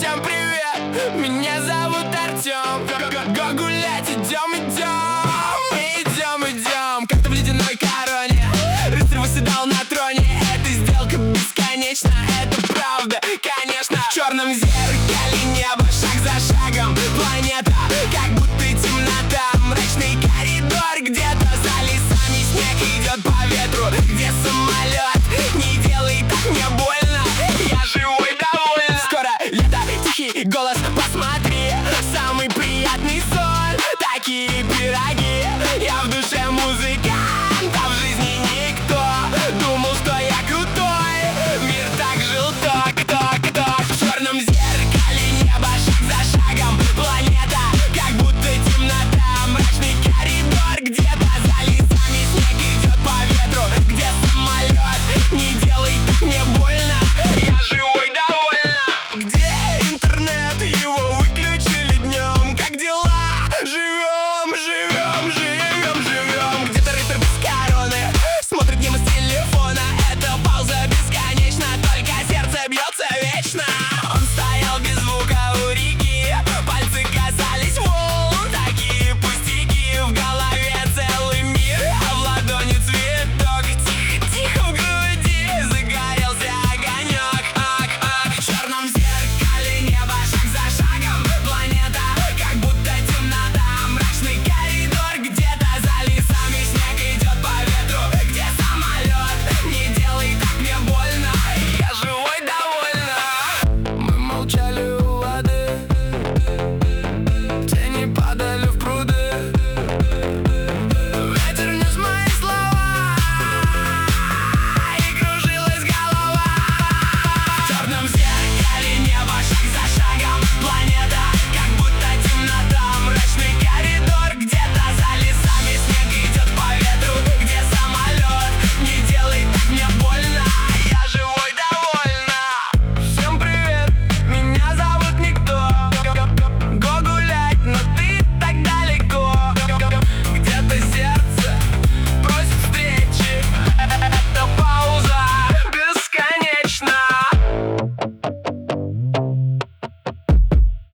Всем привет, меня зовут Артем. Го гулять, идем. Как-то в ледяной короне рыцарь восседал на троне. Эта сделка бесконечна, это правда, конечно. В черном зеркале небо, шаг за шагом планета, как будто темнота. Мрачный коридор, где-то за лесами снег идет по ветру. Где самолет? Не делай так, мне больно, я живой довольно. Скоро лето, тихий голос